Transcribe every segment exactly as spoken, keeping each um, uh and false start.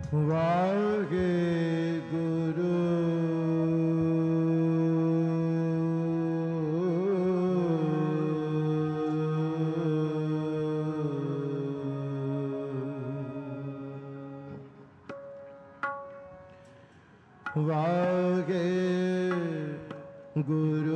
वाहे गुरु वाहे गुरु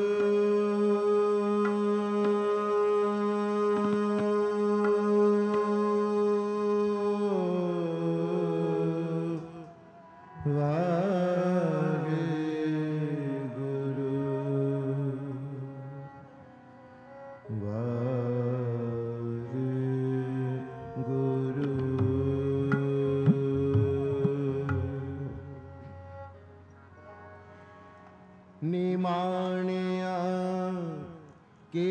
निमाणिया के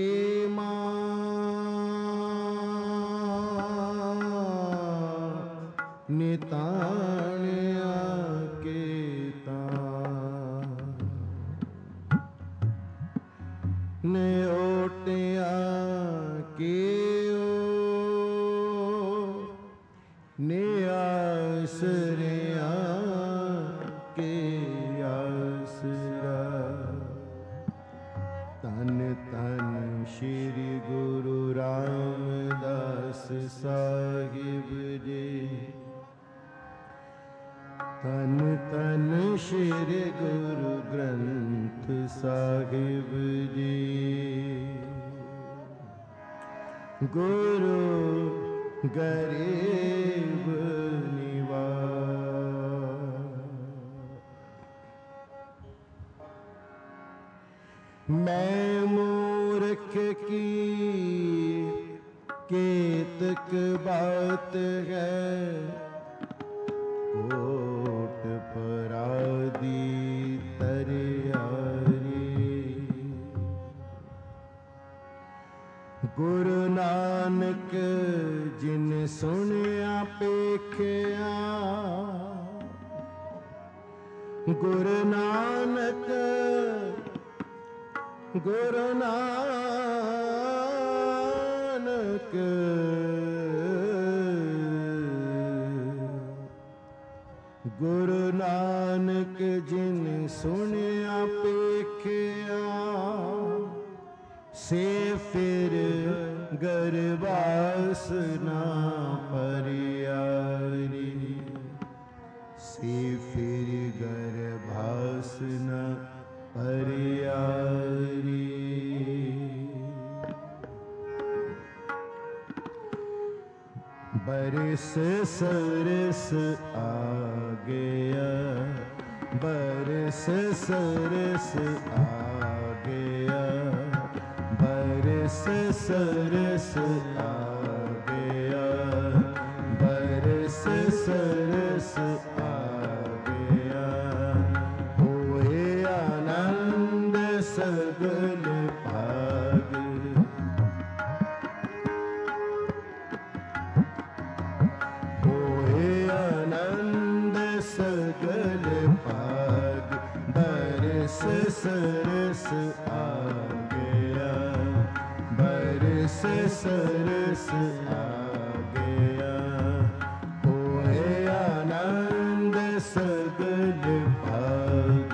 निताणिया के न्योटिया के नियासरिया के आसरा तन तन श्री गुरु रामदास साहिब जी तन तन श्री गुरु ग्रंथ साहिब जी गुरु गरीब मैं मूर्ख की केतक बात है कोट परादी तरियारी गुरु नानक जिन सुनिया पेखिया गुरु नानक गुरु नानक गुरु नानक जिन सुनिया पेखिया से फिर गर्वासना परियारी से फिर गर्भासना परियारी बरस सरस आ गया बरस सरस आ गया बरस सरस आ गया बरस सरस आ गया होए आनंद सगल भाग होए आनंद सगल भाग बरस सरस आ गया बरस सरस आ गया होए आनंद सगल भाग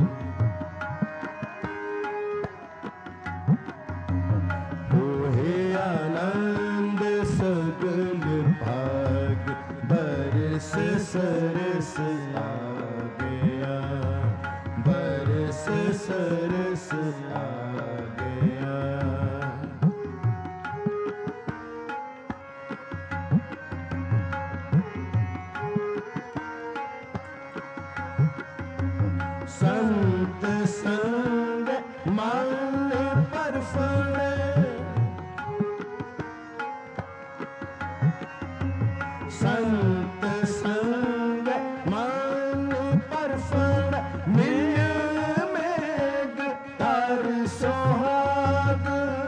होए आनंद सगल भाग बरस सरस आ गया बरस सरस आ गया संत संग मन पर फले संत संग मन पर फल मिल मेघ तार सुहाग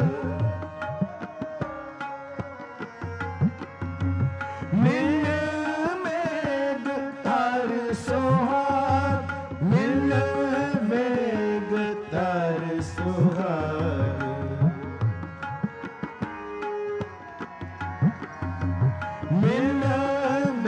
मिल मेघ तार सुहाग मिल मेघ तार सुहाग मिल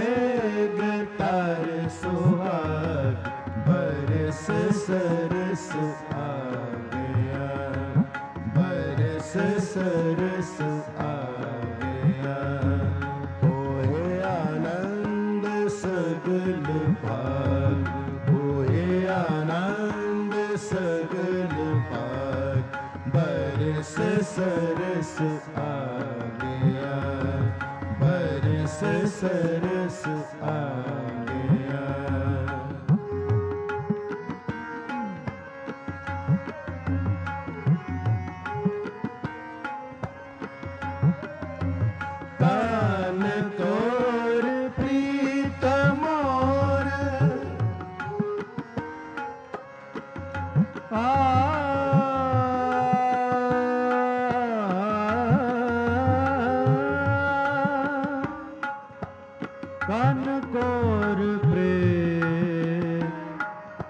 सरस आ गया। होए आनंद सगल भाग, होए आनंद सगल भाग, बरस सरस आ गया, बरस सरस आ गया। कान कोर प्रीत मोर आ कान कोर प्रीत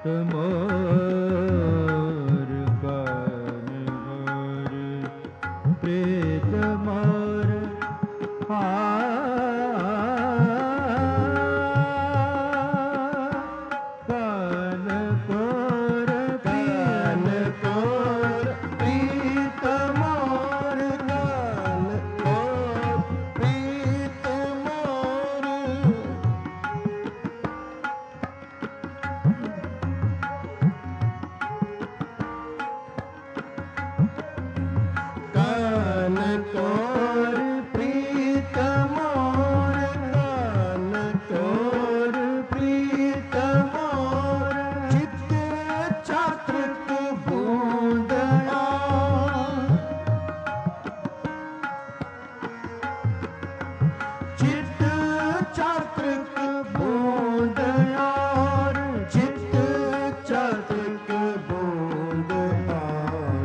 मोर, कान कोर प्रीत मोर आ कान कोर कान कोर प्रीत मोर, कान कोर प्रीत मोर, कान कोर प्रीत मोर, कान कोर प्रीत मोर, चित्त चातृक बूंद चित्त चातृक बूंद और, चित्त चातृक बूंद और,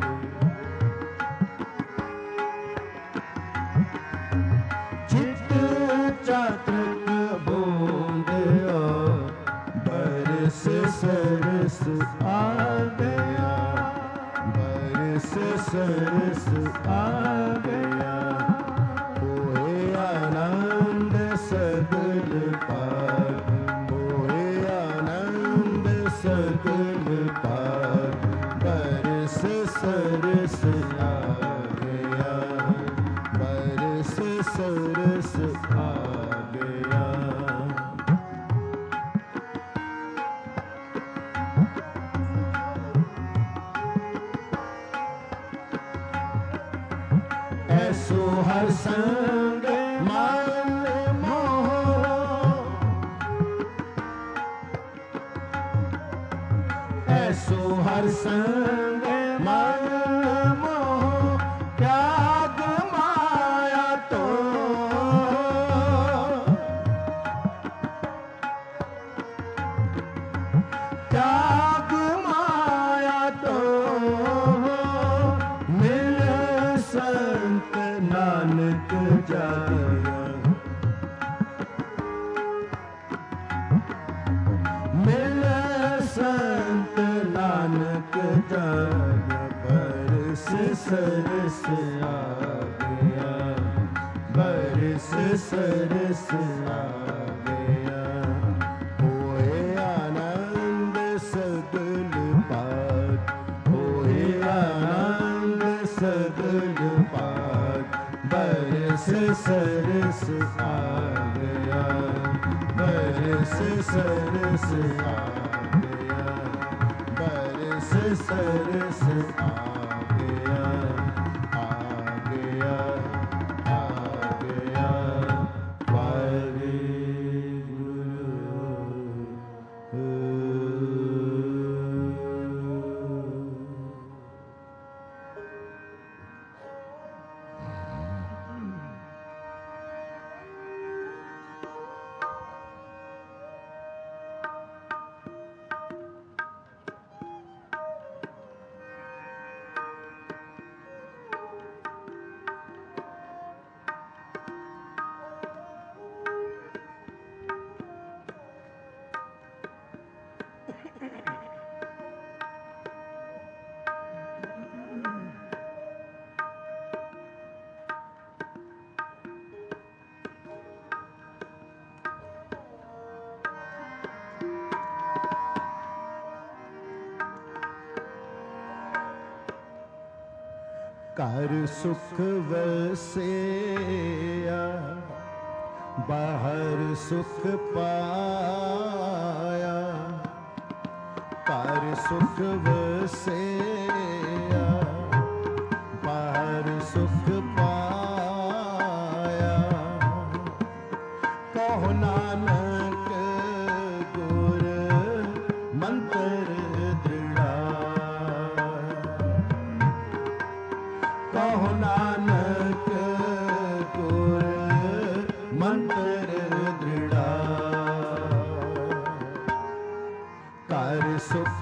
चित्त चातृक बूंद और, बरस सरस आ गया, बरस सरस आ गया। होए आनंद सगल पार, होए आनंद सगल पार, बरस सरस आ गया, बरस सरस आ गया। ऐसो हर संग मान मोह, ऐसो हर संग मान मोह, त्याग माया तो त्याग माया तो, मिल संत नानक जाया, मिल संत नानक जाया, बरस सरस आ गया, बरस सरस आ गया। होए आनंद सगल पार, होए आनंद सगल पार, बरस सरस आ गया, बरस सरस आ गया, बरस सरस आ गया, आ गया, आ गया। कर सुख वसेया बाहर सुख पाया, कर सुख वसेया बाहर सुख पाया। कहो नानक गुर मंत्र दृढ़ा, कहो नानक गुर मंत्र दृढ़ा। कर सुख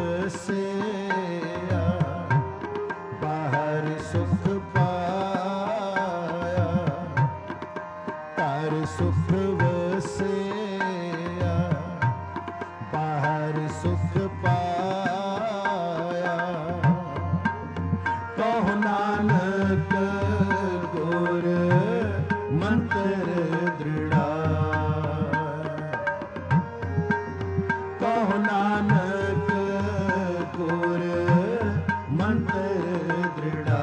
वसेया बाहर सुख पाया, कर सुख वसेया बाहर सुख पाया। कहो नानक गुर मंत्र दृढ़ा, कहो नानक गुर मंत्र दृढ़ा।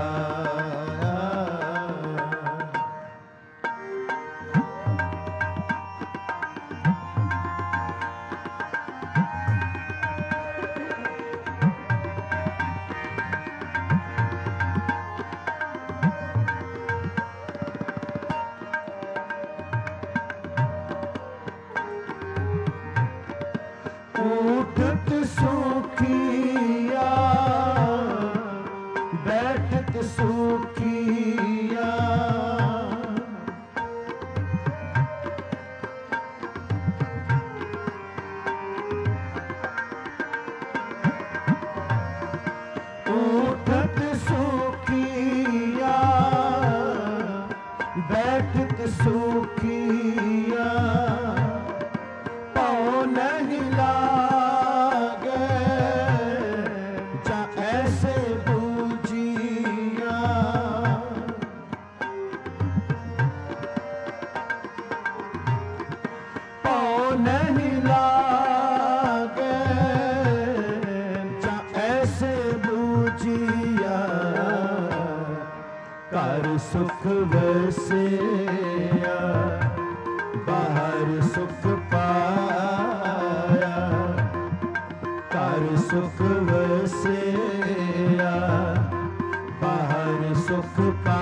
उठत सुखिया बैठत सुखिया, उठत सुखिया बैठत सुखिया। पाँव नहीं लागे जा ऐसे बूझिया, पाँव नहीं लागे जा ऐसे बूझिया। कर सुख वसेया बाहर सुख पाया, कर सुख वसेया बाहर सुख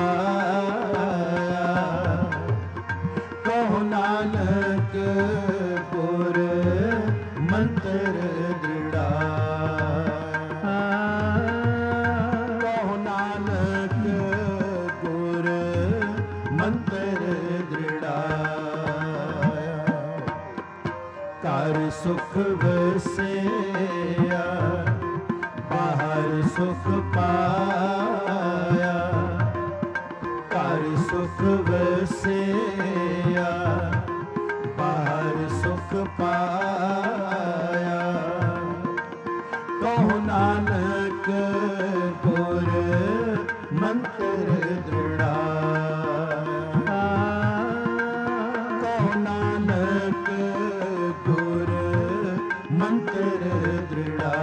पाया। कहो नानक गुर मंत्र दृढ़ा, कहो नानक गुर मंत्र दृढ़ा। कर सुख वसेया बाहर सुख पाया, कर सुख वसेया बाहर सुख पाया। कहो नानक गुर मंत्र दृढ़ा, कहो नानक गुर मंत्र दृढ़ा।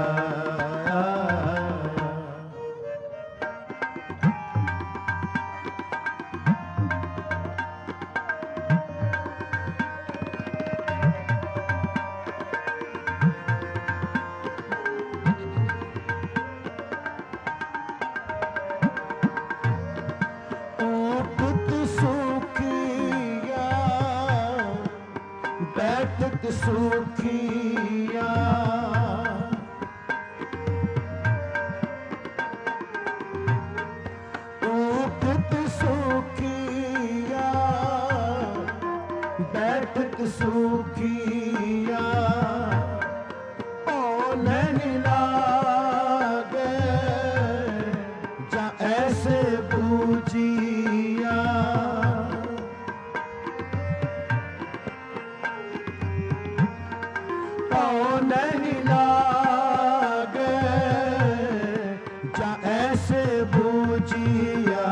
उठत सुखिया बैठत सुखिया, उठत सुखिया बैठत सुखिया। पाँव नहीं लागे जा ऐसे बूझिया, पाँव नहीं लागे जा ऐसे बूझिया।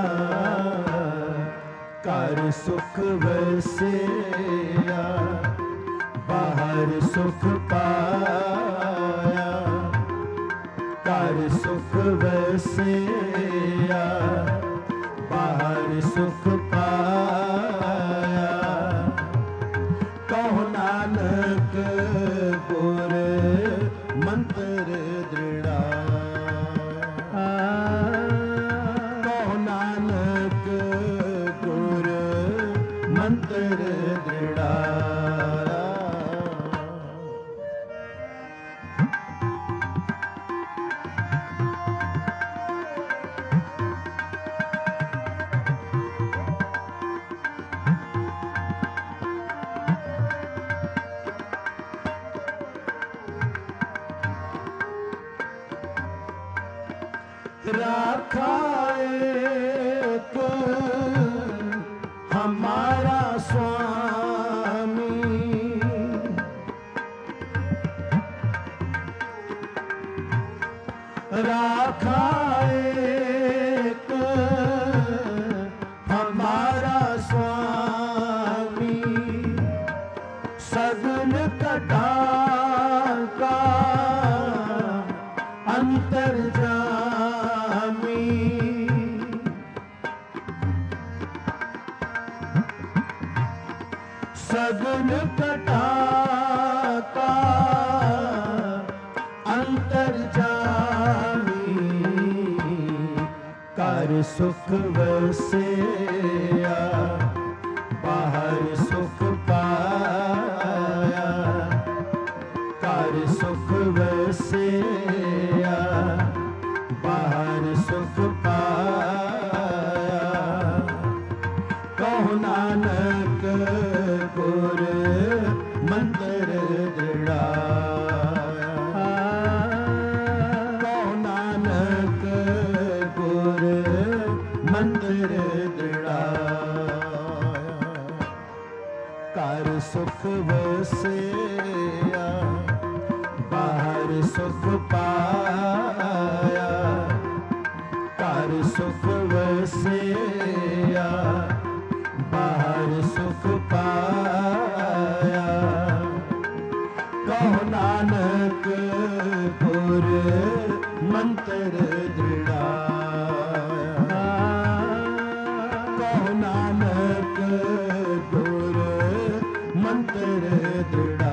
कर सुख वसेया बाहर सुख पाया, कर सुख वसेया सुख पाया। कहो नानक गुर मंत्र दृढ़ा। कहो नानक गुर मंत्र दृढ़ा। राखा एक हमारा स्वामी। राखा एक हमारा स्वामी। सगुन कटा का अंतर्जामी। सगुन कटा का अंतर्जामी। कर सुख वसेया बाहर सुख पाया। कर सुख वसेया बाहर सुख पाया। कहो नानक गुर मंत्र दृढ़ा। कहो नानक गुर मंत्र दृढ़ा। कर सुख वसेया बाहर सुख पाया। कर सुख वसेया बाहर सुख पाया। कहो नानक गुर मंत्र दृढ़ा। कहो नानक गुर मंत्र दृढ़ा।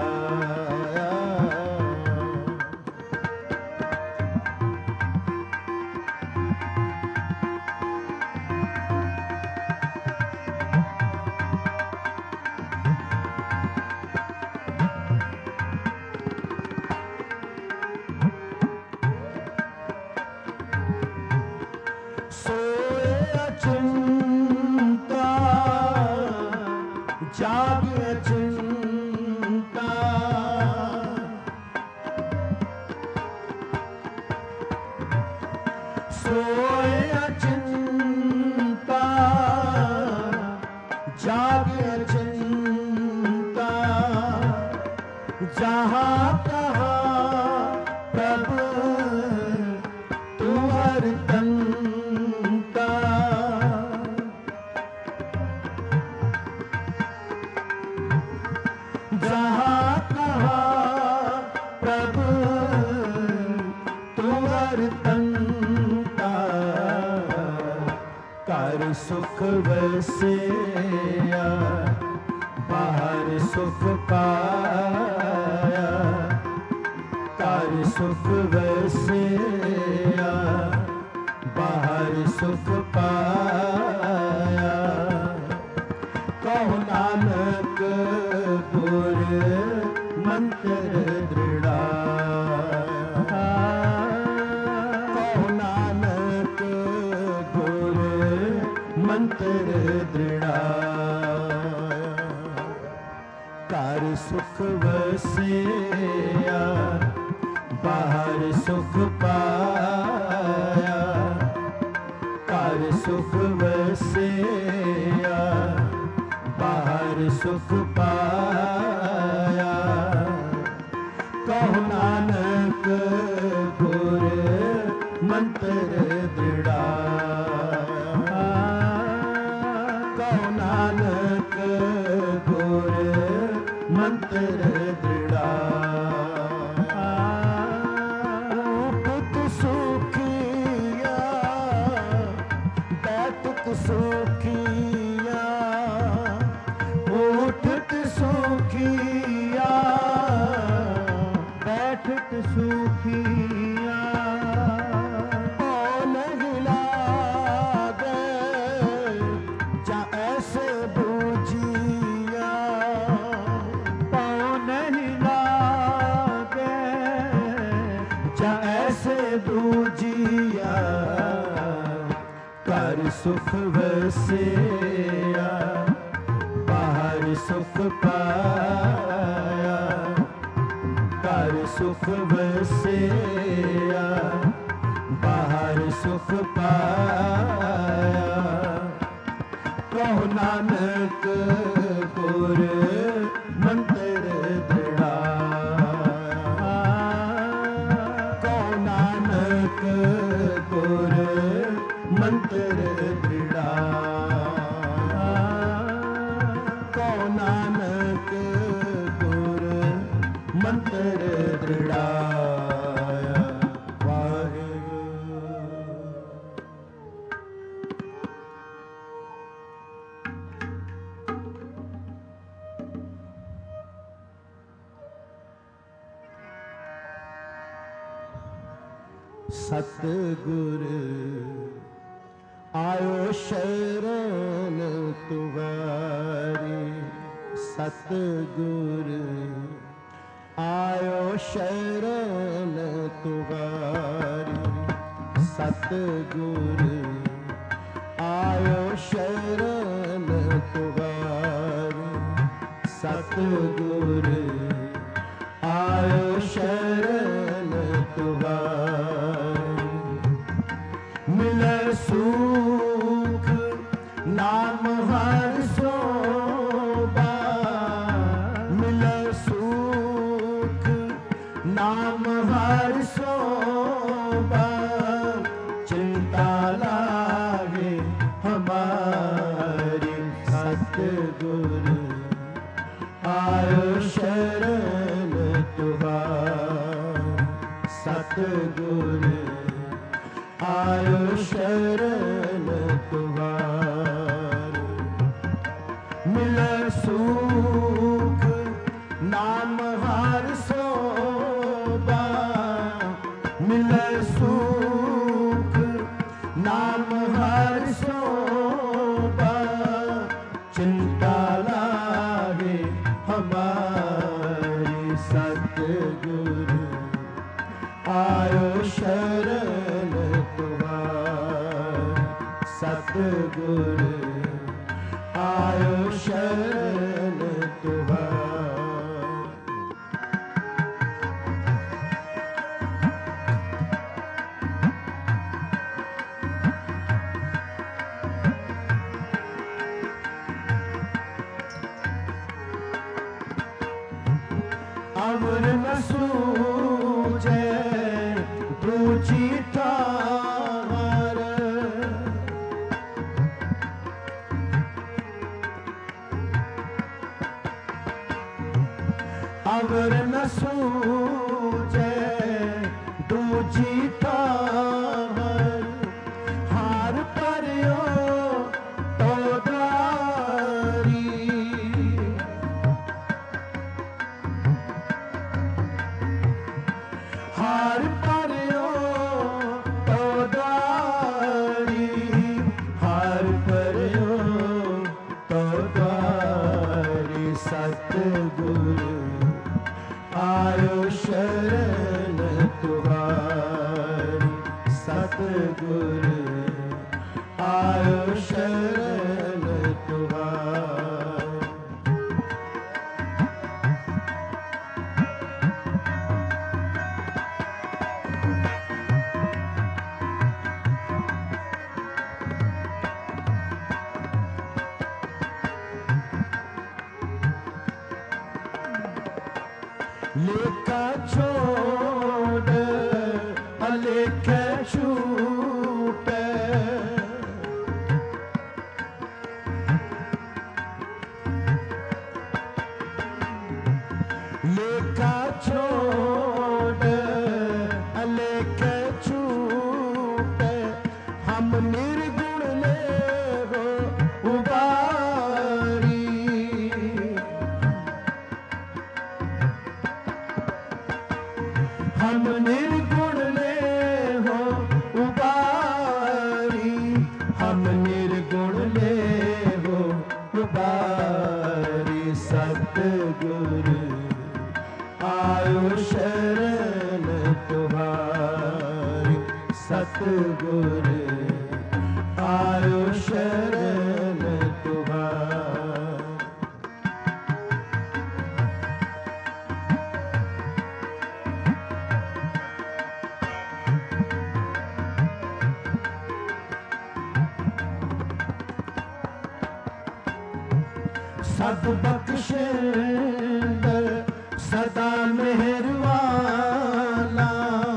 सोए अचिंता जागे अचिंता। सोए अचिंता जागे अचिंता। जहाँ तहाँ प्रभु तू हर तंता। जहाँ तहाँ प्रभु तू हर तंता। कर सुख वसेया बाहर सुख पाया। कर सुख वसेया बाहर सुख पाया। कहो नानक गुर मंत्र दृढ़ा। कहो नानक गुर मंत्र दृढ़ा। कर सुख वसेया बाहर सुख पाया। कर सुख वसेया बाहर सुख पाया। कहो नानक गुर मंत्र दृढ़ा। कहो नानक गुर मंत्र दृढ़ा। पुत सुखिया बैठक सुखी। सुख वसिया बाहर सुख पाया, कर सुख वसिया बाहर सुख पाया। कहो नानक गुर मंत्र दृढ़ाया, कहो नानक गुर मंत्र दृढ़ाया, कहो नानक गुर मंत्र दृढ़ाया। वाहिगुरू। सतगुर आयो शरण तुम्हारी, सतगुर आयो शरण तुम्हारी, सतगुर आयो शरण तुम्हारी, सतगुर आयो शरण तुम्हारी। मिले सुख नाम हर सोबा, मिले सुख नाम हर सोबा, चिंता लागे हमारी। सतगुर आयो शरण तुम्हारी, सतगुर आयो शरण तुम्हारी। मिले सुख नाम हर सोबा, मिले सुख नाम हर सोबा, चिंता लागे हमारी। सतगुर आयो शरण तुम्हारी, सतगुर आयो शरण तुम्हारी। अवर न सूझे दूजी ठार, अवर न सूझे दूजी ठार, हार पर्यो तो दारी, हार पर्यो तो दारी, हार पर्यो तो दारी। सतगुर आयो शरण तुम्हारी, सतगुर आयो शरण तुम्हारी। लेखा छोड़ अलेखा छूटे, लेखा छोड़ अलेखा छूटे, हम निर्गुण ले हो उबारी। हम निर्गुण ले हो उबारी, हम निर्गुण ले हो उबारी। सतगुर आयो शरण तुम्हारी, सतगुर आयो सब बख्शेंद सदा मेहरबाना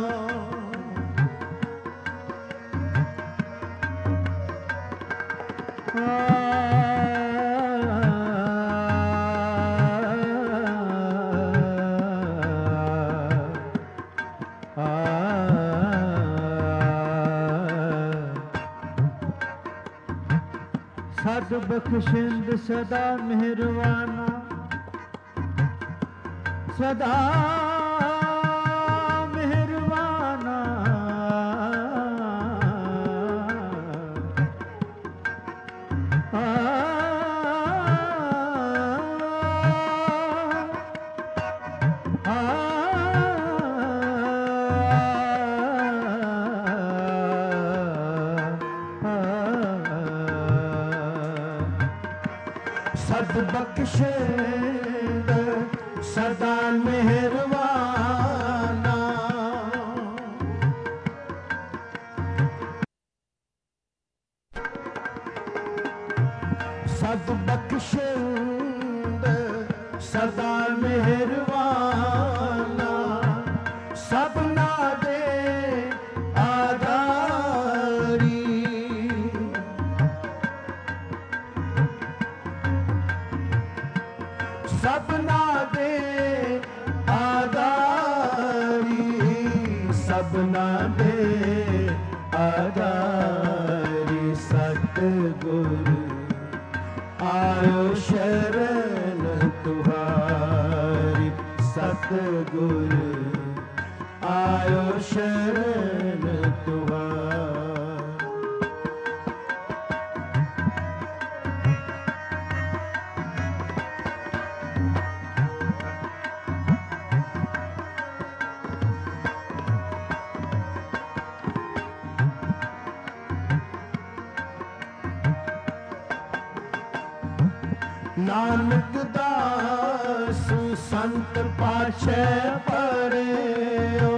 सद बख्शिंद सदा मेहरबाना सदा मेहरबाना आ, आ, सद बख्शेंद सदा मेहरबाना सद बख्शेंद सदा मेहरबाना सबना दे आधारी सबना दे आधारी सबना दे आधारी सतगुरु आयो शरण तुम्हारी सतगुरु आयो शरण तुम्हारी नानक दास संत पाछे परे ओ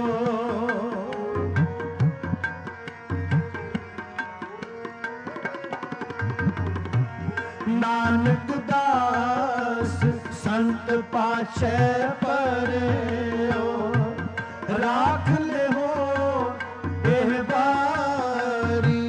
नानक दास संत पाछे परे ओ राख ले हो एह बारी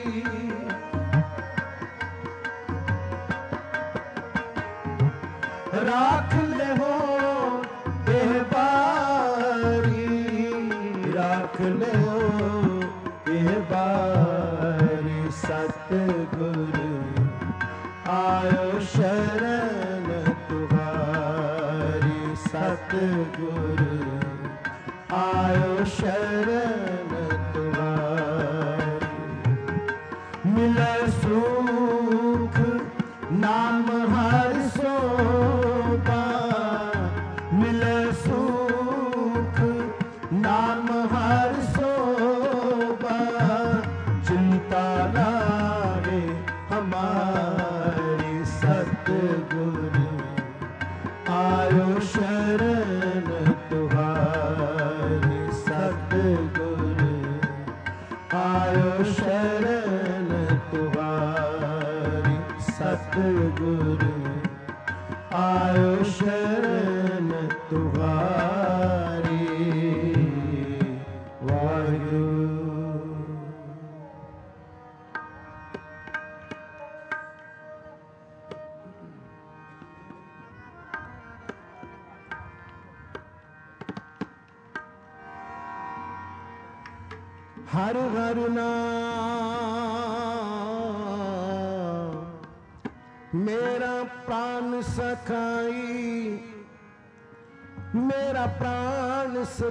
राख ले हो एह बारी राख ले हो एह बारी सतगुरु आयो शरण तुम्हारी सतगुरु आयो शरण तुम्हारी मिले सुख नाम हर सोबा मिले सुख नाम हर सोबा चिंता लागे हमारी सतगुरु आयो शरण तुम्हारी सतगुरु आयो शरण तुम्हारी सतगुरु आयो शरण तुम्हारी वाहिगुरु। हर हर नाम मेरा प्राण सखाई मेरा प्राण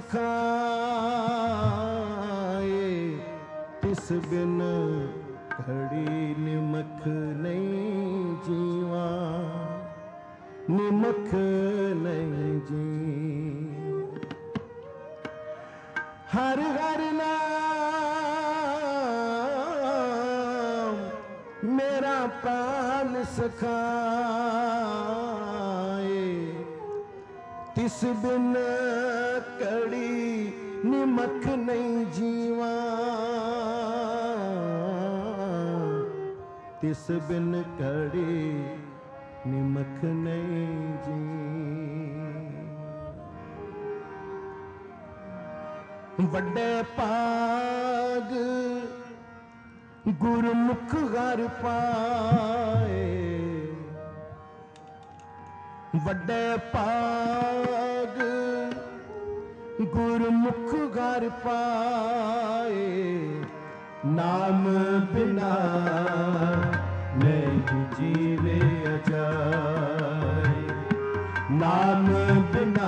सखाए तिस बिन घड़ी निमख नहीं जीवा निमख नहीं जी हर हर नाम मेरा प्राण सखाए तिस बिन कड़ी निमख नहीं जीवा तिस बिन कड़ी निमक नहीं जी। वड्डे पाग गुरमुख घर पाए, वड्डे पाग गुरमुख घर पाए। नाम बिना नहीं जीवे अजाए, नाम बिना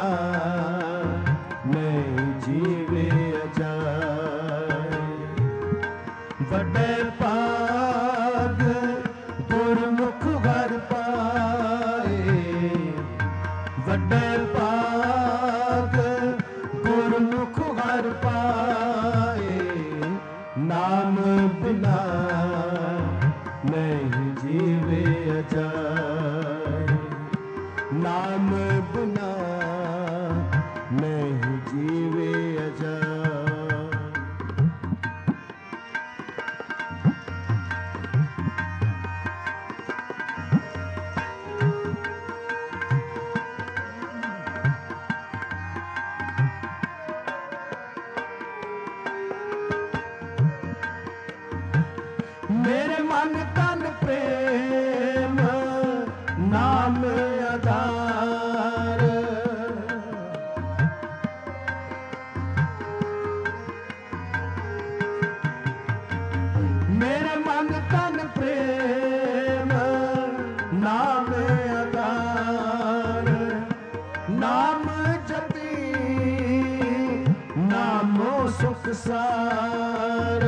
नहीं जीवे अजाए। वड्डे पाग गुरमुख घर पाए, वड्डे पाग गुरमुख घर पाए। नाम बिना नहीं जीवे अजाए, नाम बिना नहीं जीवे अजाए। मेरे मन तन प्रेम नाम आधार, मेरे मन तन प्रेम नाम आधार। नाम जपी नामो सुख सार,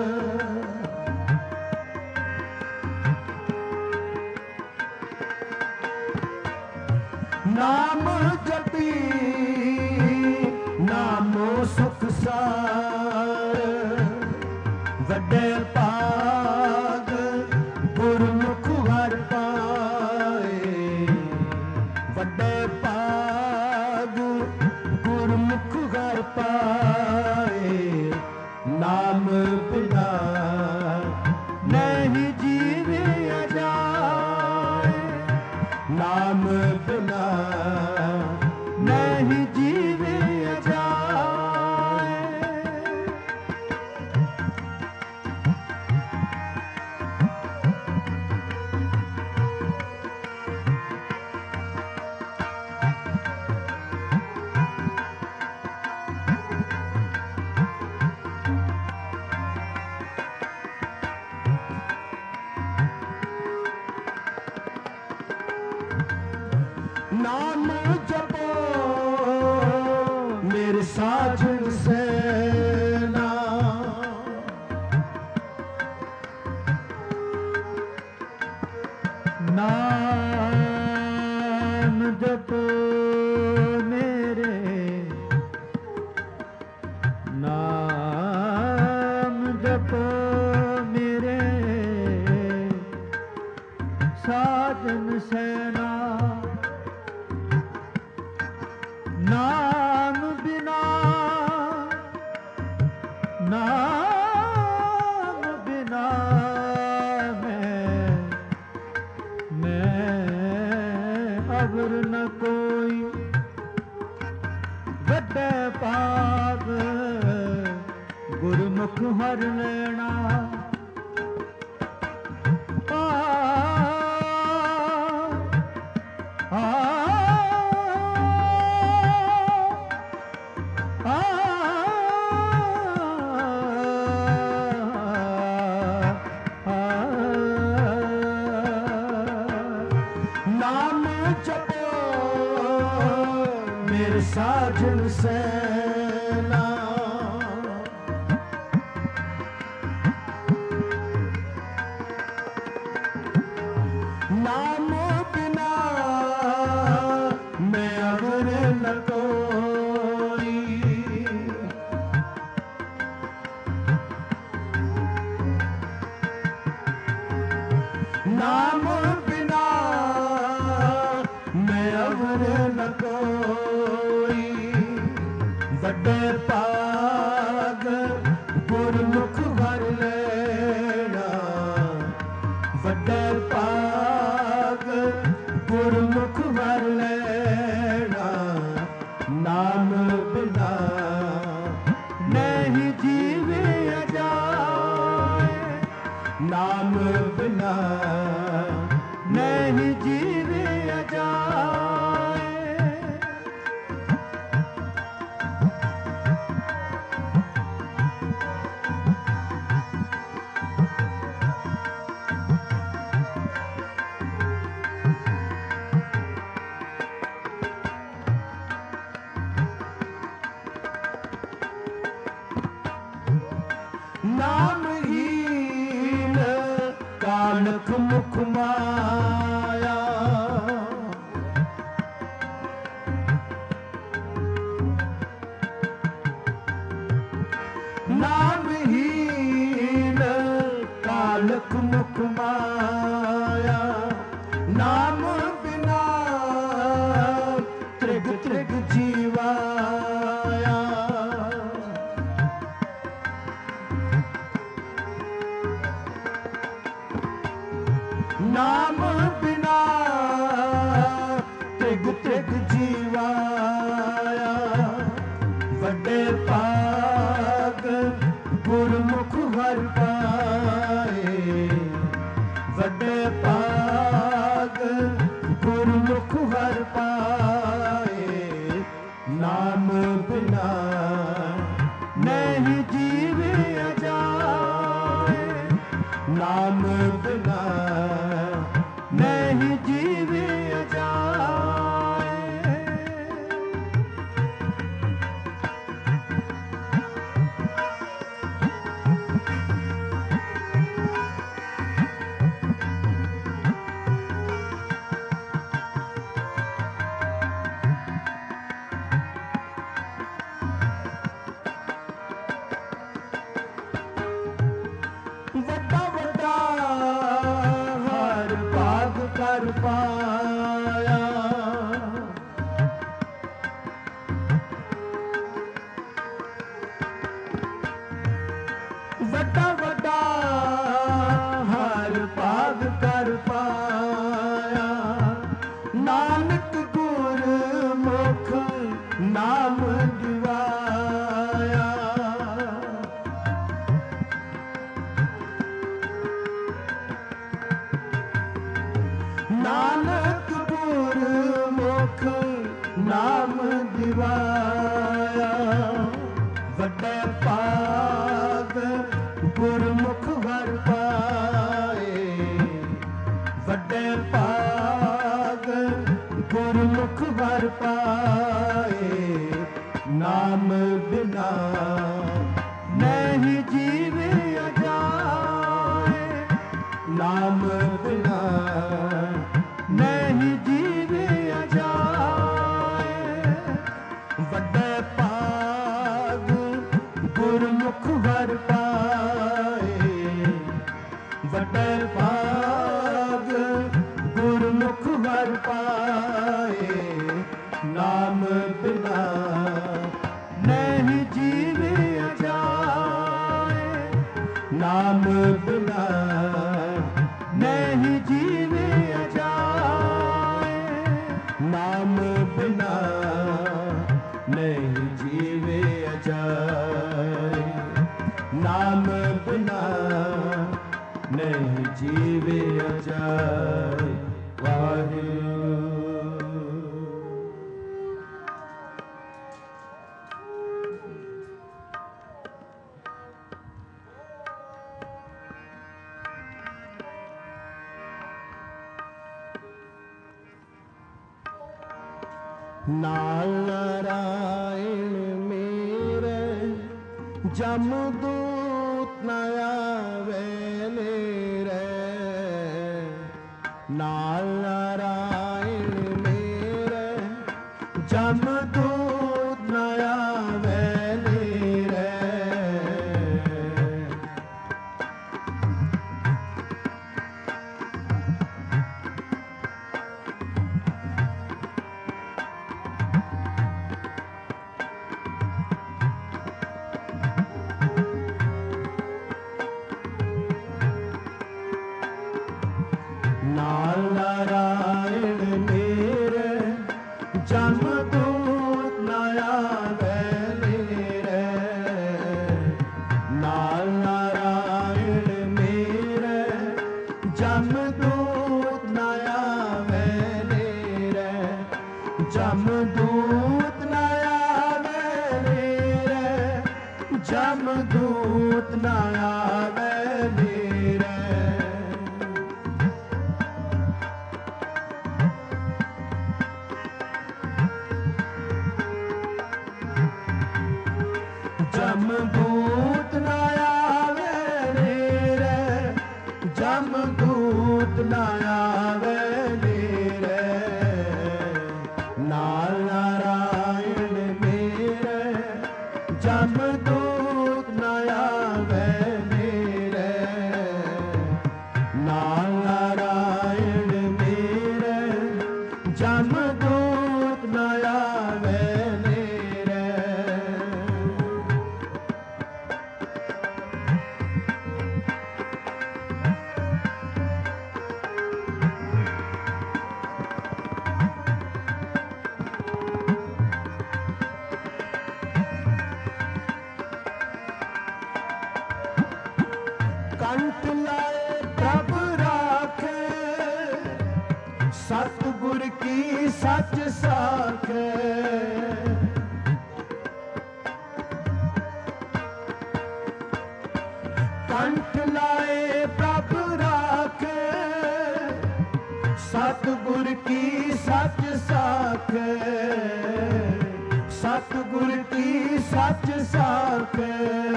नाम जपी नामो सुख सार। वड्डे पाग गुरमुख घर पाए, वड्डे पाग गुरमुख घर पाए। नाम बिना नहीं जीवे अजाए, नाम बिना नहीं जीवे अजाए। नाम जपो मेरे साजन सेना, नाम जपो मेरे, नाम जपो मेरे साजन सेना। नाम बिना नाम बिना मैं मैं अवर न कोई। वड्डे पाग गुरमुख हर लेना। आ, आ, नाम जपो मेरे साजन सेना। नाम बिना मैं अवर न कोई। नाम बिना मैं अवर न कोई। वड्डे पाग गुरमुख घर लेना, वड्डे पाग कालक मुख माया नामहीन कालक मुख माया नाम बिना त्रिग त्रिग जीवाया नाम बिना त्रिग त्रिग जीवाया वड्डे भाग गुरमुख हर पाए वड्डे भाग गुरमुख हर पाए नाम बिना नहीं जीव जाए नाम बिना नहीं जीव जाए वड्डा वड्डा हर भाग कर पाया वड्डा वड्डा हर भाग कर पाया नानक गुर मुख नाम दिवाया नानक गुर मुख नाम दिवाया वड्डे भाग गुरमुख हर पाए वड्डे भाग गुरमुख हर पाए नाम बिना नहीं जीव जाए नाम बिना नहीं जीव जाए वड्डे भाग गुरमुख हर पाए वड्डे भाग गुरमुख हर पाए नाम बिना नहीं जीव जाए नाम बिना नहीं जीव जाए नाम बिना नहीं जीव जाए नाम बिना नहीं जीव जाए वाहिगुरू नारायण मेरे जमदूत न आवे रे नारायण मेरे जमदूत न आवे रे नारायण मेरे जमदूत न आवे रे नारायण मेरे जमदूत न आवे रे जमदूत न आवे रे जमदूत न आवे रे जमदूत न आवे रे जमदूत ਨਾ ਆਵੇ ਨੀਰੇ ਨਾਲ ਨਾਰਾਇਣ ਮੇਰੇ ਜਮਦੂਤ ਨਾ ਆਵੇ ਨੀਰੇ ਨਾਲ ਨਾਰਾਇਣ ਮੇਰੇ ਜਮਦੂਤ ਨਾ ਆਵੇ ਨੀਰੇ कंठ लाए प्रभ राखे सतगुर की सच साखे कंठ लाए प्रभ राखे सतगुर की सच साखे सतगुर की सच साखे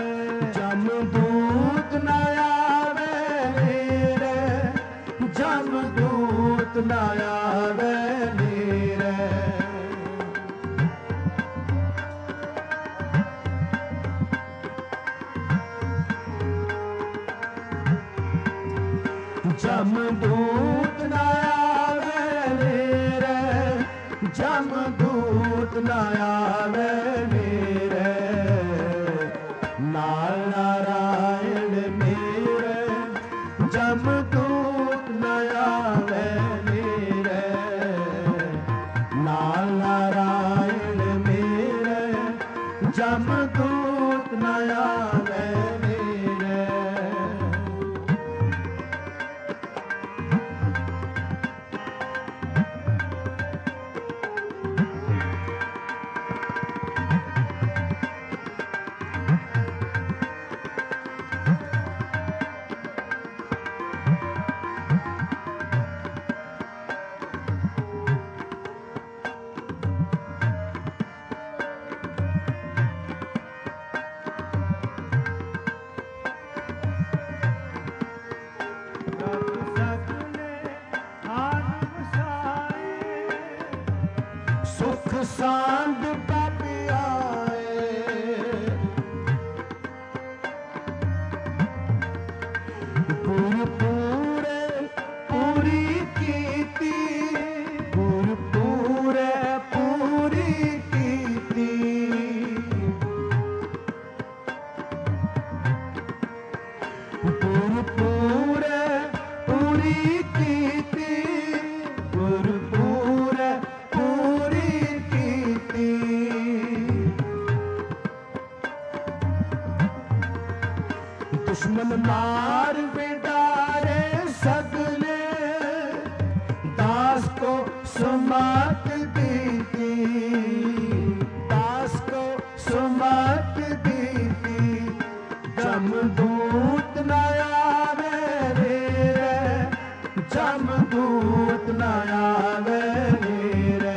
जमदूत न आवे नीरे जमदूत न आवे नीरे जमदूत न आवे नीरे जमदूत न आवे नीरे नाल नारायण मेरे जमदूत न आवे नीरे नाल नारायण मेरे जमदूत न आवे नीरे सुख सांद पापी आए गुर पूरे पूरी कीती गुर पूरे पूरी कीती गुर पूरे पूरी कीती गुर पूरे पूरी कीती दुश्मन मार बिडारे सगले दास को सुमत दीती दास को सुमत दीती जमदूत न आवे रे जमदूत न आवे रे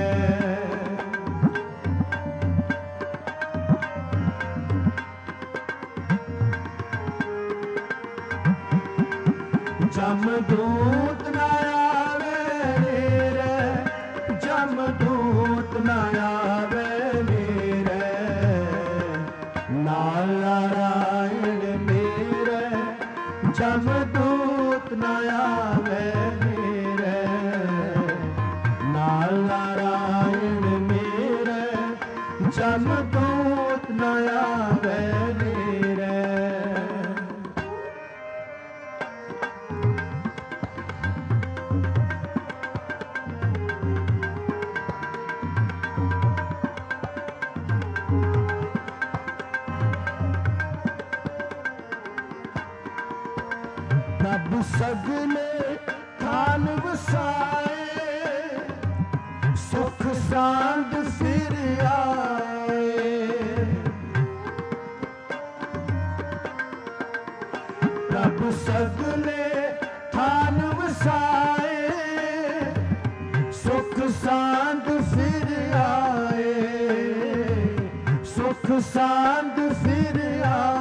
जमदूत न आवे रे जमदूत न आवे रे नाल नारायण मेरे जमदूत न आवे रे नाल नारायण मेरे जमदूत न आवे रे प्रभु सगले थान वसाए सुख सांद फिर आए प्रभु सगले थान वसाए सुख सांद फिर आए सुख सांद फिर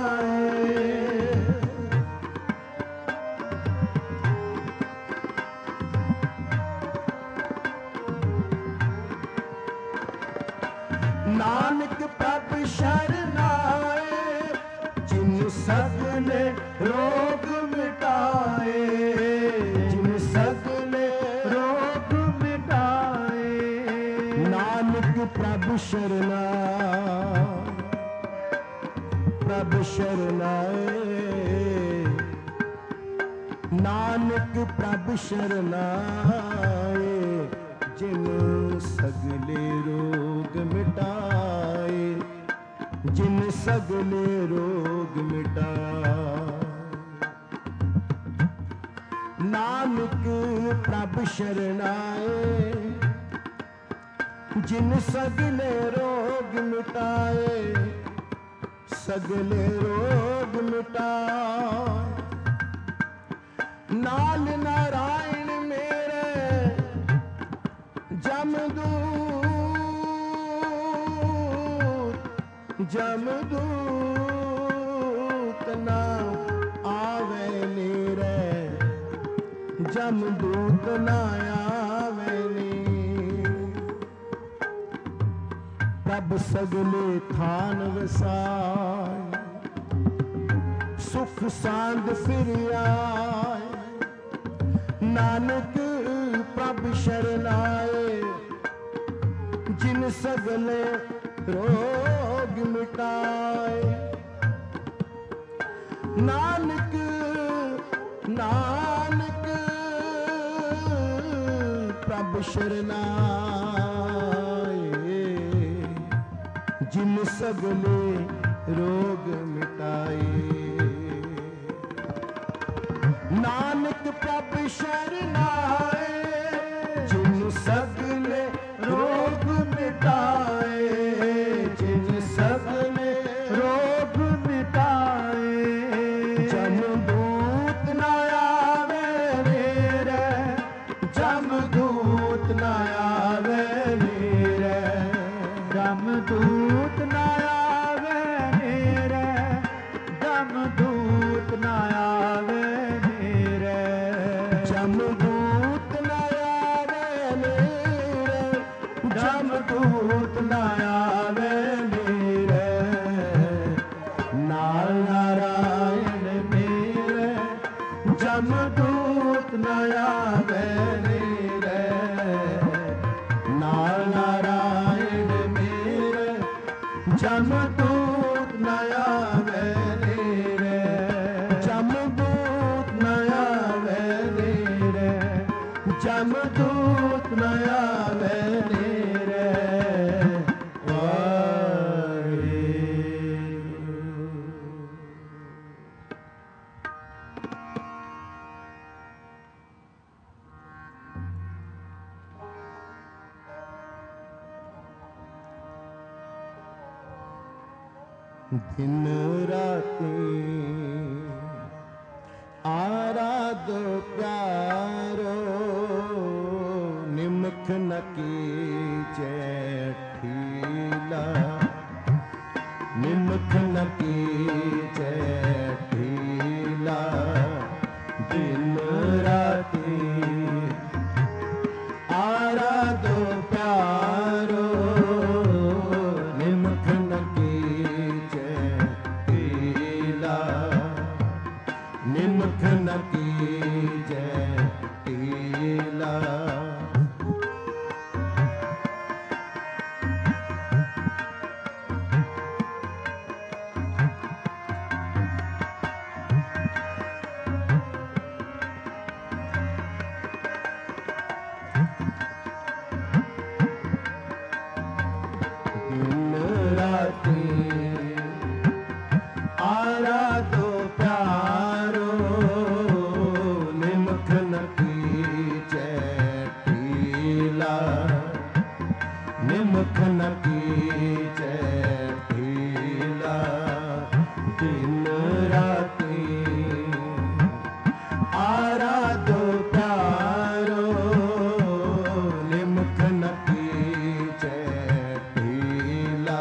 आए नानक प्रभ शरनाए जिन सगले रोग मिटाए जिन सगले रोग मिटाए नानक प्रभ शरनाए प्रभ शरनाए नानक प्रभ शरनाए जिन सगले रोग मिटाए जिन सगले रोग मिटाए नानक प्रभ शरनाए जिन सगले रोग मिटाए सगले रोग मिटाए नाल नारायण मेरे जमदूत जमदूत ना आवे नीरे जमदूत ना आवे नीरे प्रभ सगले थान वसाए सुख सांद फिर आए नानक प्रभ शरनाए जिन सगले रोग मिटाए नानक नानक प्रभ शरनाए जिन सगले रोग मिटाए नानक प्रभ शरनाए जिन सगले रोग मिटाए जिन सगले रोग मिटाए जमदूत न आवे रे जमदूत न आवे रे जमदूत न आवे रे जमदूत न आवे जमदूत न आवे नीरे जमदूत न आवे नीरे नाल नारायण मेरे जमदूत न आवे नीरे नाल नारायण मेरे जमदूत न आवे नीरे जमदूत न आवे जमदूत न आवे नीरे दिन राती आराध प्यारो निमख न कीजे ठीला निमख न कीजे ठीला दिन राती आराध प्यारो निमख न कीजे ठीला निमख न कीजे ठीला दिन राती आराधो प्यारो निमख न कीजे ठीला निमख न कीजे ठीला दिन राती आराधो प्यारो निमख न कीजे ठीला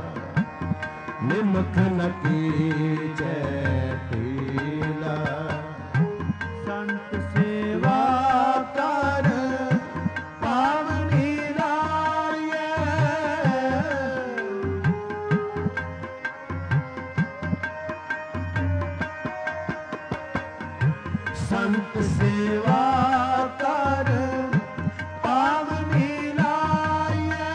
निमख न कीजे ठीला संत सेवा कर पावनी लाए संत सेवा कर पावनी लाए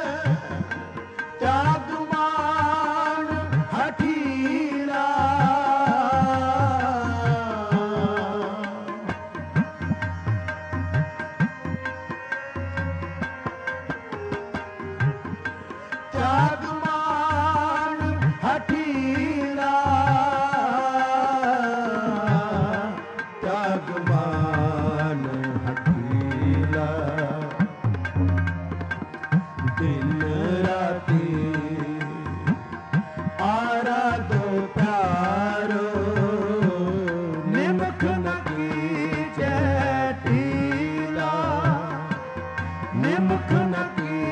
त्यागमान हठीला त्यागमान हठीला त्यागमान हठीला दिन राती आराधो प्यारो निमख नकी जैठीला निमख नकी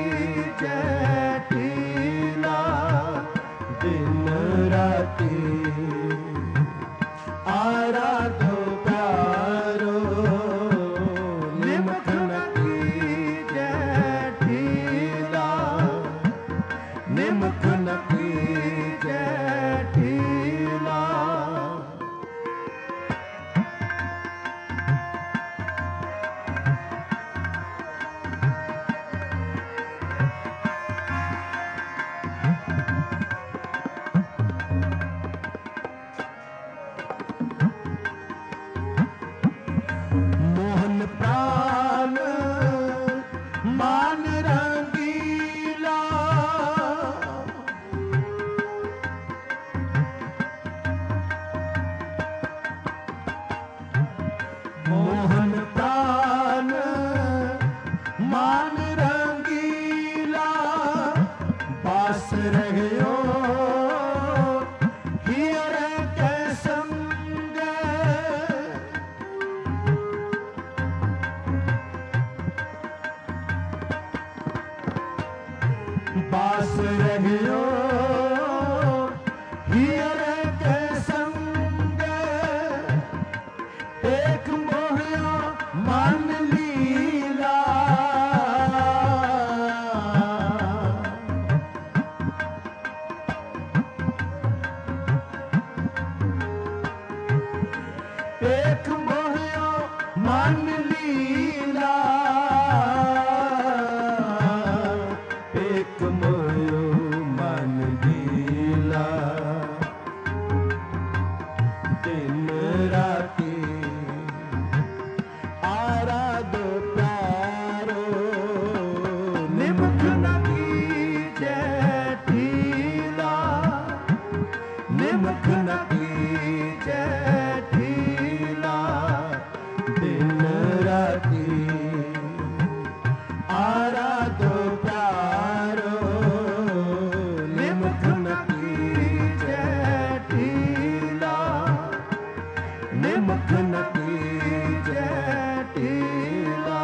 जैठीला दिन राती आराधो प्यारो निमख नकी जैठीला निमख नकी जैठीला मोहन प्राण मान रंगीला मोहन प्राण मान रंगीला बास रहियो हियर के संग बास रहियो हियर के संग एक मोहिया मान लीला एक मोहिया मान लीला एक मोयो मन लीला दिन राती आराधो प्यारो निमख नकी जैठीला निमख नकी जैठीला दिन राती आराधो प्यारो निमख नकी जैठीला निमख नकी जैठीला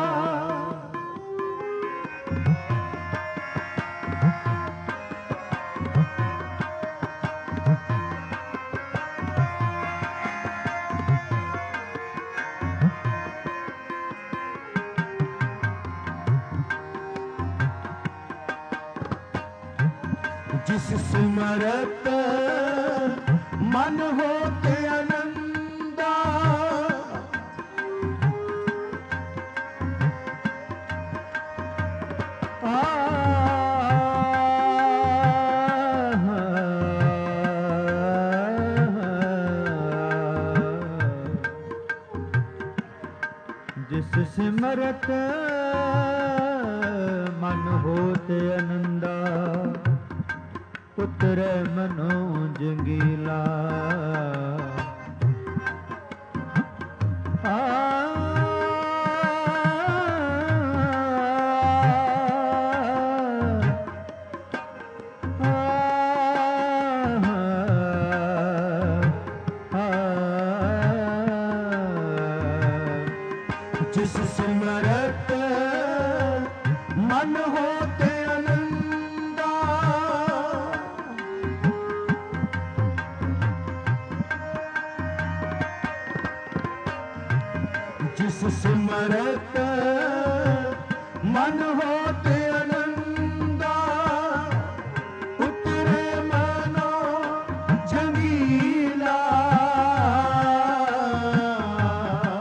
जिस सिमरत मन होते आनंदा आ जिस सिमरत मन होते आनंदा पुत्र मनो जंगीला आ जिस सिमरत मन होते आनंदा जिस सिमरत मन होते आनंदा उतरे मनो जंगीला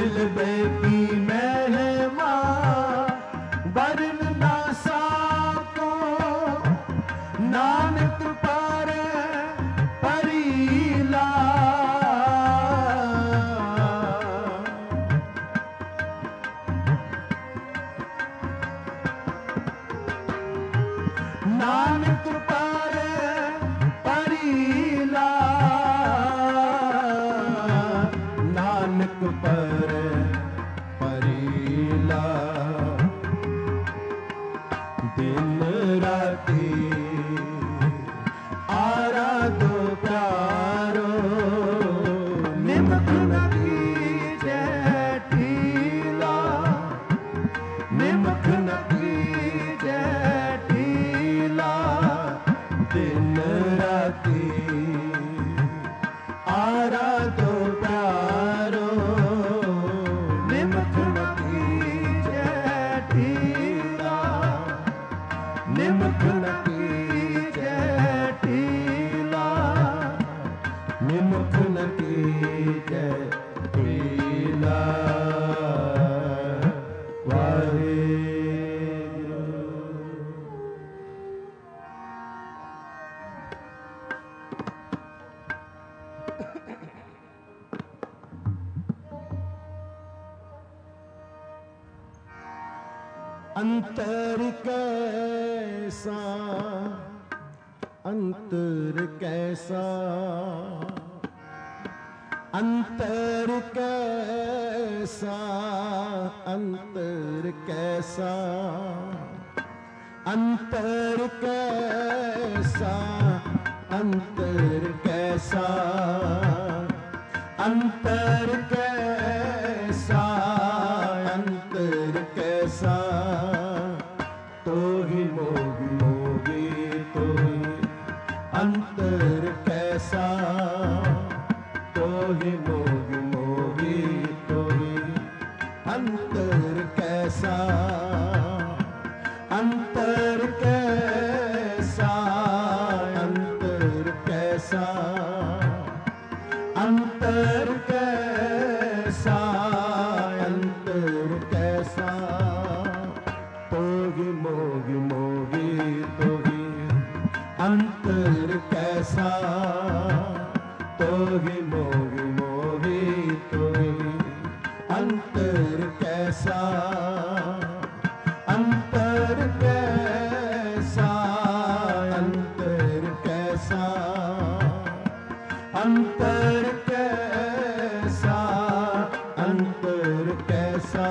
मिलबे की महिमा बरन ना साको, नानक पर परीला। नानक पर परीला, नानक पर परीला। दिन राती आराधो प्यारो, निमख न कीजे ढीला, निमख न कीजे ढीला। दिन राती आराधो प्यारो, निमख न कीजे ढीला, निमख न कीजे ढीला, निमख न कीजे ढीला। वाहेगुरु। अंतर कैसा, अंतर कैसा, अंतर कैसा, अंतर कैसा, अंतर कैसा, अंतर कैसा, अंतर कैसा, अंतर कैसा। तो ही मोगी मोगी तो ही अंतर कैसा, तो ही मोगी मोगी तो ही अंतर कैसा, अंतर कैसा, अंतर कैसा, अंतर कैसा, अंतर कैसा। तो ही मोगी मोगी तो ही अंतर कैसा, तो ही मोगी मोगी तो ही अंतर कैसा, अंतर कैसा, अंतर कैसा, अंतर कैसा, अंतर कैसा।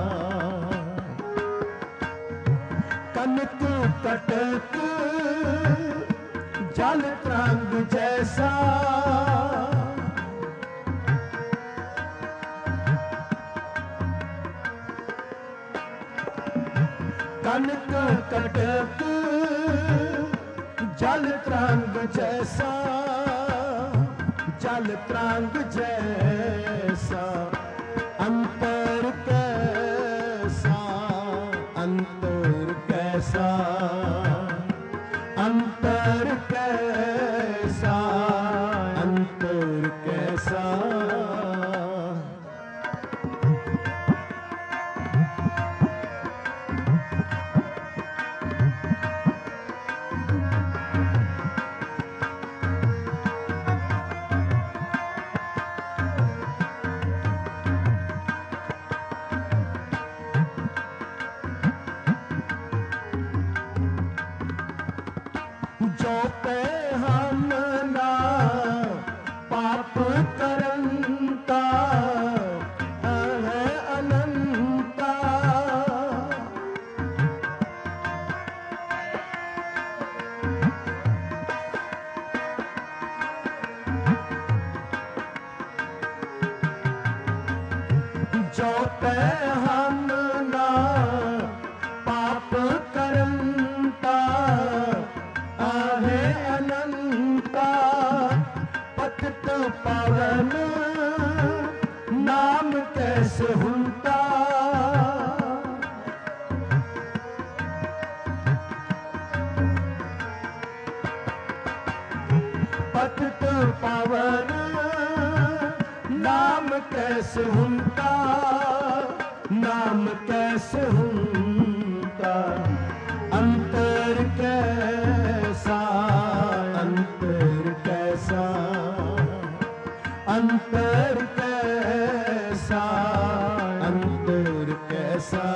कनक कटक जल तरंग जैसा, कनक कटक जल तरंग जैसा, जल तरंग जैसा। अंतर कैसा, अंतर कैसा, अंतर कैसा, अंतर कैसा। जो पे हम ना पाप करंता है अनंता, जो पे हम ना पाप करंता आहे अनंता। पतित पावन नाम कैसे हुंता, पतित पावन नाम कैसे हुंता, नाम कैसे हुंता, अंतर कैसा, अंतर कैसा, अंतर कैसा, अंतर कैसा।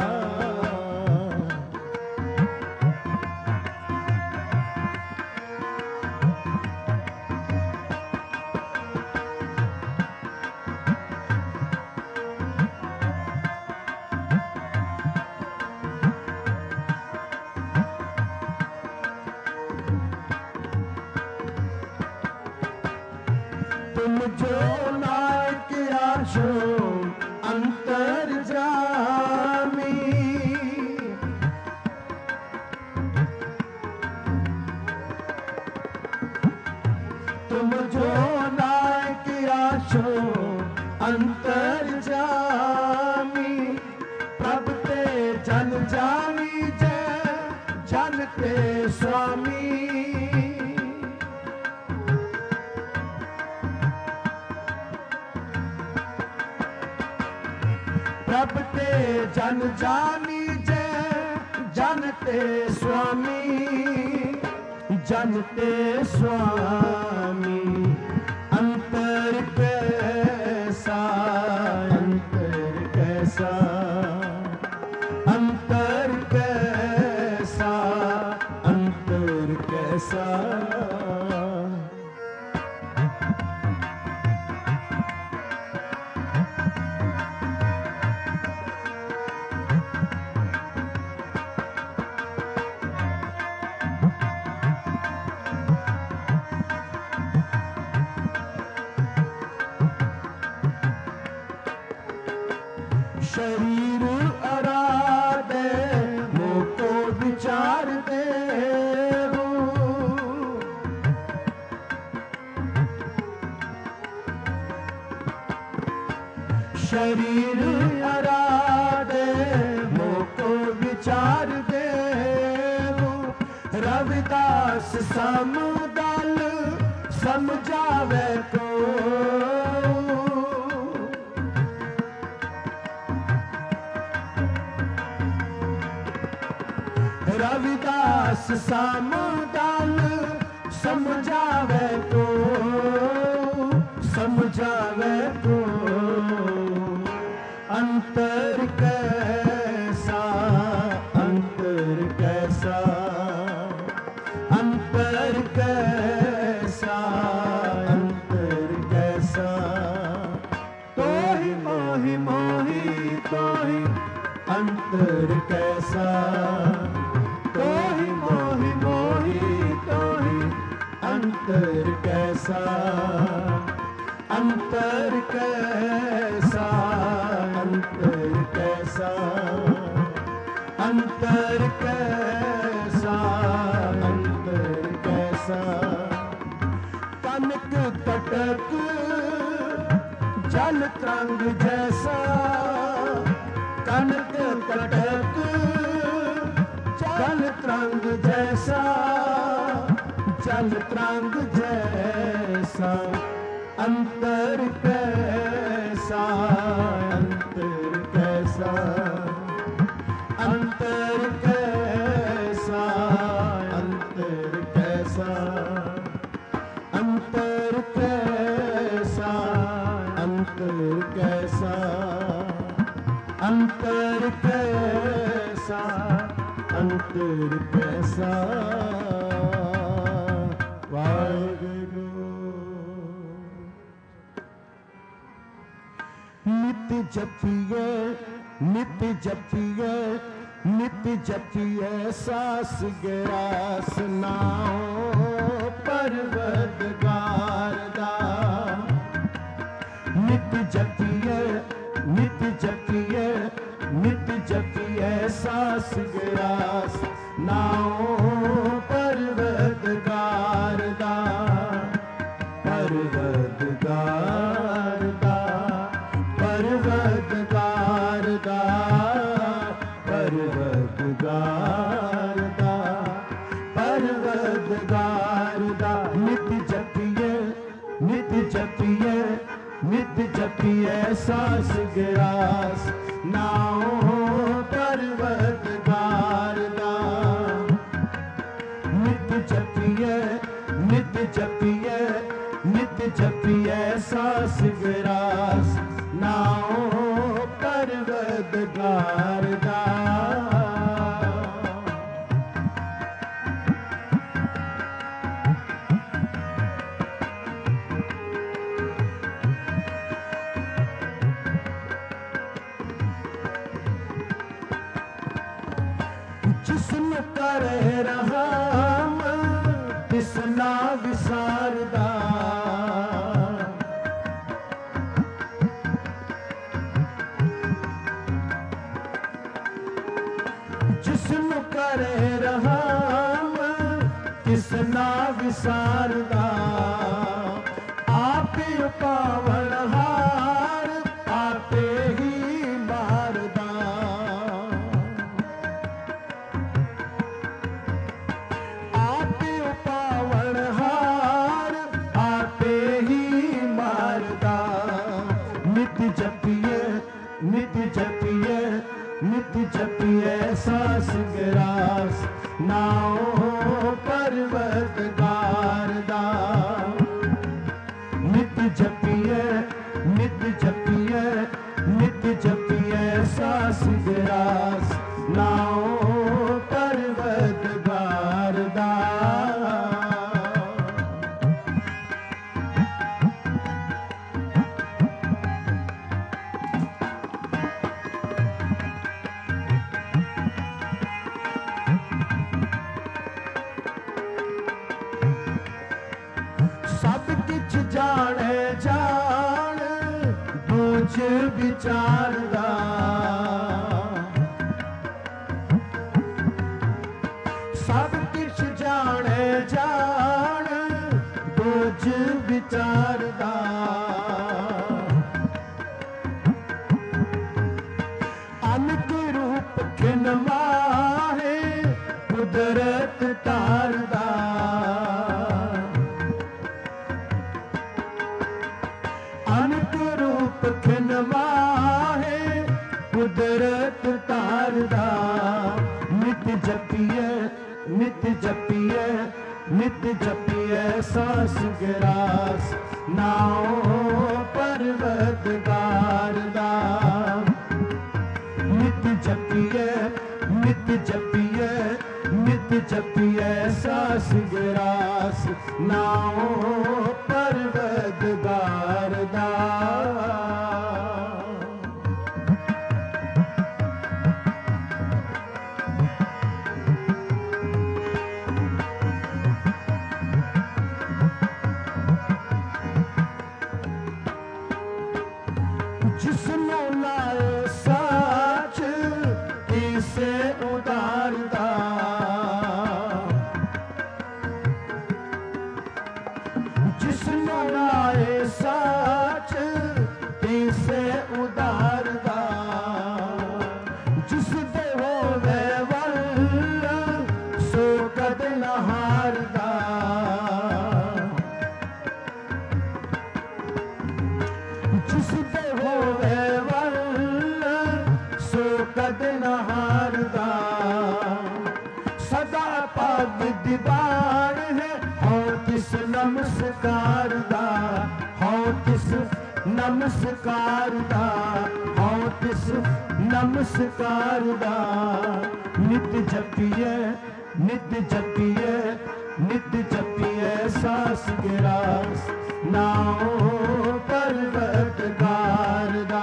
तुम जो नायक आशो अंतर जामी, तुम जो नायक आशो अंतर जामी, प्रभ ते जन जानी जय जन ते स्वामी। प्रभ ते जन जानी जय जन ते स्वामी, जन ते स्वामी। अंतर कैसा, अंतर कैसा, अंतर कैसा, अंतर कैसा। शरीर आराधे मोको विचार दे, शरीर आराधे मोको विचार दे। रविदास समदल समझावे को, रविदास समदल समझावे को, समझावे को। अंतर कैसा, अंतर कैसा, अंतर कैसा, अंतर कैसा। तो ही मोहि मोहि तो ही अंतर कैसा, तो ही मोहि मोहि तो ही अंतर कैसा, अंतर कैसा, अंतर कैसा, अंतर कैसा, अंतर कैसा। कनक कटक जल तरंग जैसा, कनक कटक जल तरंग जैसा, जल तरंग जैसा। अंतर कैसा, अंतर कैसा, अंतर कैसा, अंतर कैसा, अंतर कैसा, अंतर कैसा, अंतर कैसा, अंतर कैसा। वाहिगुरु। नित्य जपिए, नित्य जपिए, नित्य जपिए सास गिरास नाओ परवरदिगार दा। नित्य जपिए, नित्य जपिए, नित्य जपिए सास गिरास नाओ परवरदिगार दा, परवरदिगार दा, परवरदिगार दा, परवरदिगार दा, परवरदिगार दा। नित्य जपिए, नित्य जपिए, नित जपिए सास गिरास नाओ परवतगार दा नित जपिए नित जपिए नित जपिए सास गिरास नाओ परवतगार दा जिसनु करे रहाम तिसना विसारदा जिसनु करे रहाम तिसना विसारदा आपे पावन हार आपे ही मारदा आपे पावन हार आपे ही मारदा नित जपिए नित जपिए नित जपिए सास गिरास नाओ परवतगार दा नित जपिए नित जपिए नित जपिए सास गिरास नाओ परवतगार दा सब किछ जाने जान बूझ विचारदा सब किछ जाने जान बूझ विचारदा अनक रूप खिन माहे कुदरत तारदा अनक रूप खिन माहे कुदरत तारदा नित जपिए नित जपिए नित जपिए सास गिरास नाओ परवतगार दा नित जपिए नित जपिए नित जपिए सास गिरास नाओ परवतगार दा जिसनो लाए साच इसे उदारदा जिसनो लाए साच इसे उदारदा जिस दे होवे वल सो कद न हारदा जिस दे होवे वल सो कद न हारदा सदा पग दीवार है हो किस नमस्कार दा हो किस नमस्कार दा हो किस नमस्कार दा नित जपिए नित जपिए नित जपिए सास गिरास नाओ परवतगार दा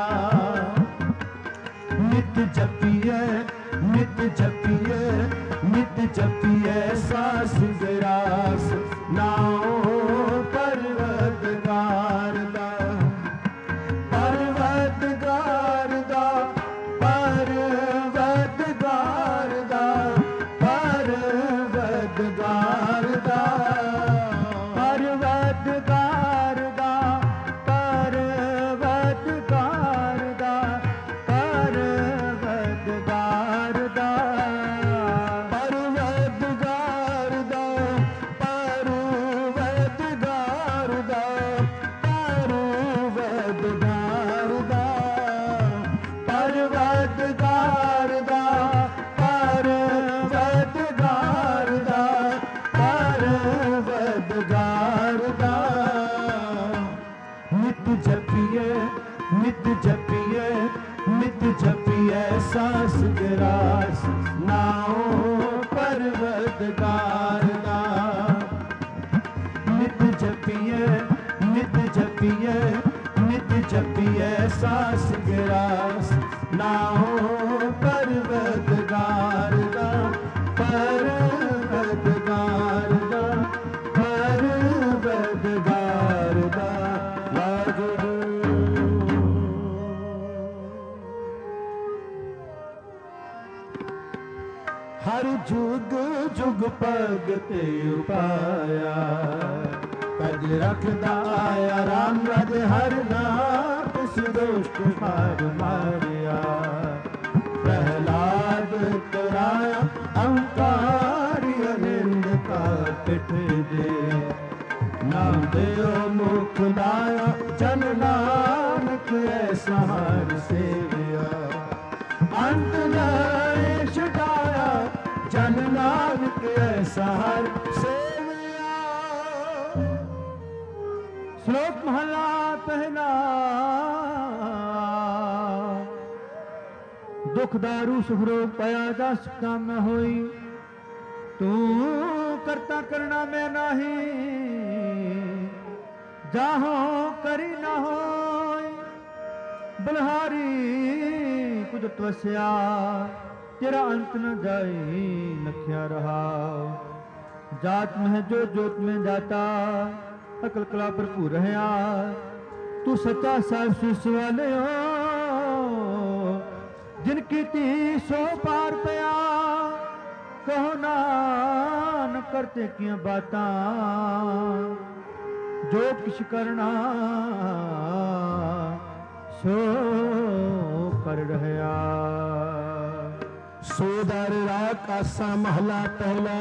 नित जपिए नित जपिए नित जपिए सास गिरास नाओ परवतगार दा परवतगार दा परवतगार दा परवतगार दा परवतगार दा परवतगार दा परवतगार दा परवतगार दा नित जपिए नित जपिए नित जपिए सास गिरास नाओ परवतगार दा नित जपिए नित जपिए नित जपिए सास गिरास नाओ परवतगार दा परवतगार दा परवतगार दा वाहिगुरू। हर जुग जुग भगते उपाया पद रखदा आया राम रज हर नाम सुदुष्ट मार मारिया प्रहलाद तराया अंकारी अनिंद का पिठ दे नाम देओ मुख लाया जन नानक ऐसा हर सेविया अंत जाए छुटाया जन नानक ऐसा हर सेविया। श्लोक महला पहला। दुख दारू सुख रोग पाया जा सकता मैं होई तू करता करना मैं नाही जाहो करी ना होई बलहारी कुछ तपस्या तेरा अंत न जाए लख्या रहा जात में जो जोत में जाता अकल कला भरपूर रहा तू सच्चा साफ सुस वाले हो जिनकी ती सो पार पया कहो नान करते किया बातां जो किश करना सो कर रहा। सोदर राग आसा महला पहला।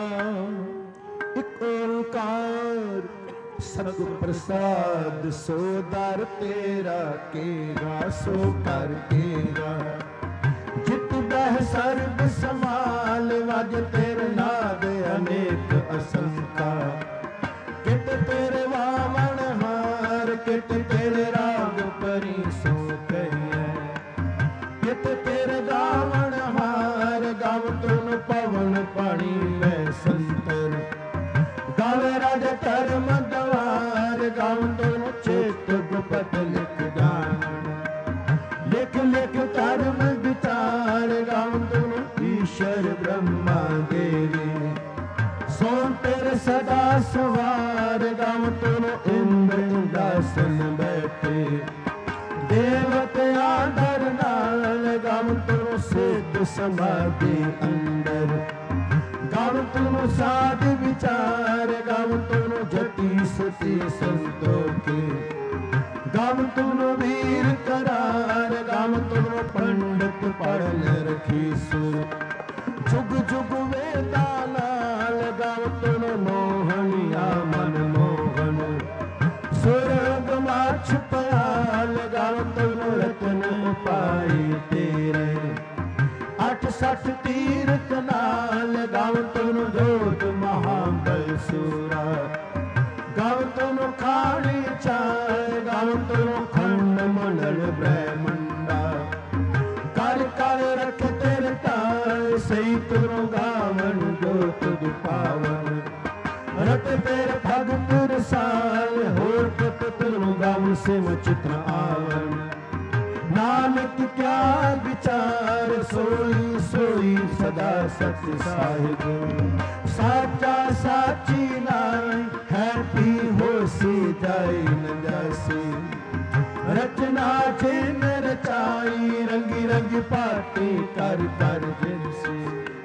एक ओंकार सतगुर प्रसाद सोदर तेरा केगा सो कर केगा जित बह सर्ब समाल वज तेरे नाद अनेक असंका कित तेरे वामन हार कित तेरे राग परी सो कहिए कित तेरे गावण हार गाव तुन पवन पानी में संतर गावे राज धर्म दवार गाव तुन चेत गुपत लिख जान लिख लिख धर्म विचार गाव तुन ईश्वर ब्रह्मा देवी सोन तेरे सदा सवार गाव तुन इंद्र इंद्रासन बैठे देवते आदर नाल गाव तुन सिद्ध समाधि अंदर गाव तुन साध विचार गाव तुन जति सती संतोखे गाव तुन वीर करार गाव तुन पंडित पढ़न रखीसु जुग जुग वेदा लाल गाव तुन मोहनिया मन मोहन सुरग माछ पयाल गाव तुन रतन पाई तेरे अठ सठ तीरथ नाल गाव तुन जोत महाबल सूरा गाव तुन खाड़ी चाय गाव तुन खंड मंडल ब्रह्मंडा कर कर रख तेरे ताय सही तुनो गावन जोत दुपावन रत तेरे भगत रसाल होर पत तुनो गावन से चित्र आवन नानक क्या विचार सोई सोई सदा सत्य साहिब साचा साची नाई है भी होसी जाई न जासी रचना जिन रचाई रंगी रंगी पाटी कर कर जिनसी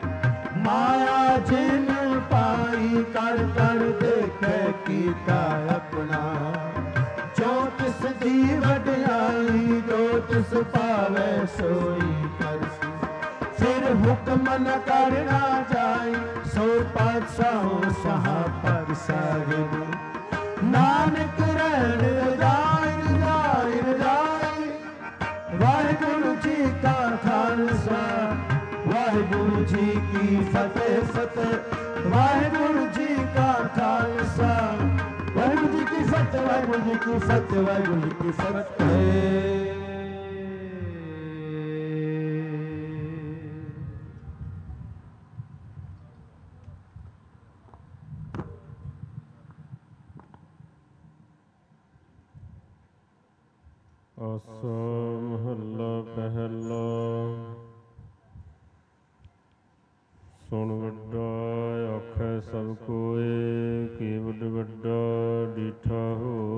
माया जिन पाई कर कर देखे कीता अपना जो तिस दी वड्याई जो तिस पावे सोई करसी फिर हुक्म न करना जाई सो पातशाहों सहा पर साहिब नानक रहन जाय जाय जाय वाहिगुरु जी का खालसा वाहिगुरु जी की फतेह फतेह वाहिगुरु जी का खालसा वाहिगुरु जी की फतेह। ਵਾਹਿਗੁਰੂ ਜੀ ਕੀ ਫਤਿਹ, ਵਾਹਿਗੁਰੂ ਜੀ ਕੀ ਫਤਿਹ। ਆਸਾ ਮਹੱਲਾ ਪਹਿਲਾ। ਸੁਣ ਵੱਡਾ ਆਖੈ ਸਭ ਕੋਏ, ਕੀ ਵੱਡ ਵੱਡਾ ਡੀਠਾ ਹੋ।